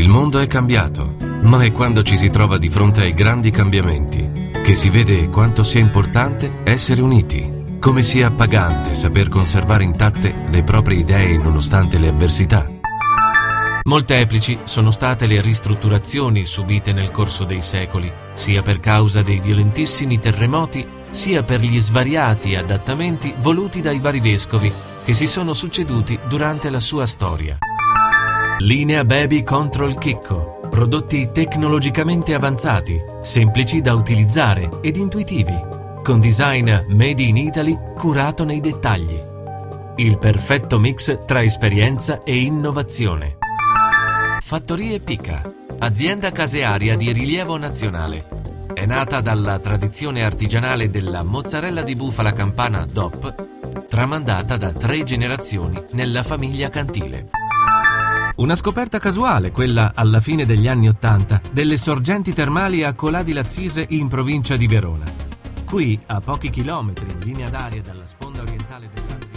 Il mondo è cambiato, ma è quando ci si trova di fronte ai grandi cambiamenti che si vede quanto sia importante essere uniti, come sia appagante saper conservare intatte le proprie idee nonostante le avversità. Molteplici sono state le ristrutturazioni subite nel corso dei secoli, sia per causa dei violentissimi terremoti, sia per gli svariati adattamenti voluti dai vari vescovi che si sono succeduti durante la sua storia. Linea Baby Control Chicco. Prodotti tecnologicamente avanzati, semplici da utilizzare ed intuitivi, con design made in Italy curato nei dettagli. Il perfetto mix tra esperienza e innovazione. Fattorie Picca, azienda casearia di rilievo nazionale. È nata dalla tradizione artigianale della mozzarella di bufala campana DOP, tramandata da 3 generazioni nella famiglia Cantile. Una scoperta casuale, quella alla fine degli anni '80, delle sorgenti termali a Colà di Lazzise in provincia di Verona. Qui, a pochi chilometri in linea d'aria dalla sponda orientale della